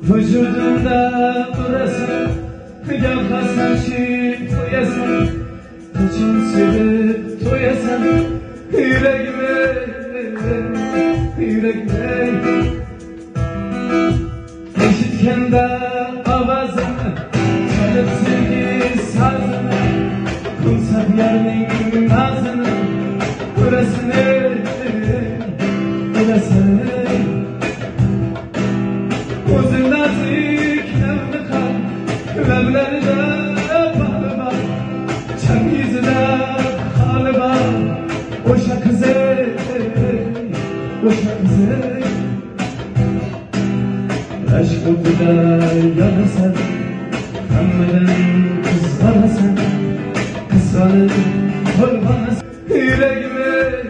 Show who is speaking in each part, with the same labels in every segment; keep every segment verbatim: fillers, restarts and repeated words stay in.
Speaker 1: vücudunda urasan, gavhasan shib to'yasan, qachon sevib to'yasan, yuragimga, yuragimga. Eshitganda ovozini, chalib sevgi sazini, qo'nsab yarning nazini, urasini, urasini. O'zi nazik navni qal, lablarida bali bor, chang yuzida holi bor. O'sha qizi, o'sha qizi. Aşk o'tida yonasan, hammadan qizg'anasan, qizg'anib qo'rg'anasan. Yuragimga,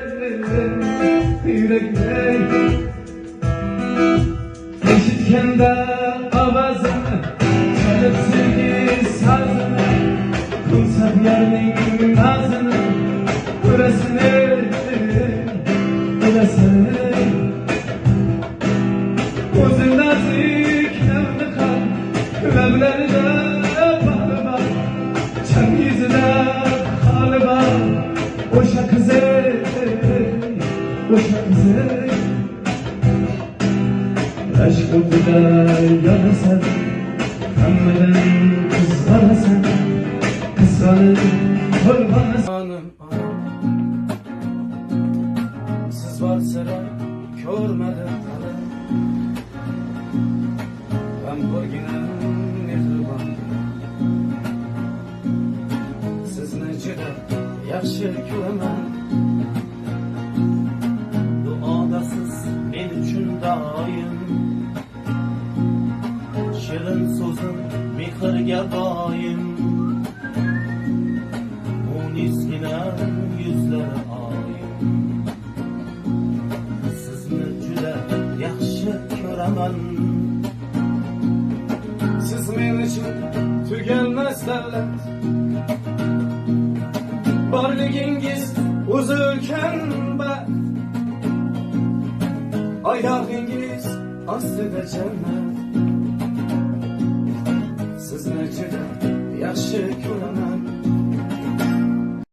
Speaker 1: yuragimga. Eshitganda ovozini, chalib sevgi sazini, qo'nsab yarning nazini, urasini, urasini. O'zi nazik navni qal, lablarida bali bor, chang yuzida holi bor. O'sha qizi, o'sha qizi. Aşk o'tida yonasan, hammadan qizg'anasan, qizg'anib qo'rg'anasan. Siz bor sira ko'rmadim hali, ben ko'rgina mehribon. Sizni juda yaxshi ko'raman, duodasiz men uchun doim. Shirin so'zim mehrga doim, munisgina yuzlari oyim. Sizni juda yaxshi ko'raman, siz men uchun tugalmas davlat. Borligingiz o'zi ulkan baxt, oyog'ingiz ostida jannat. Sizni juda yaxshi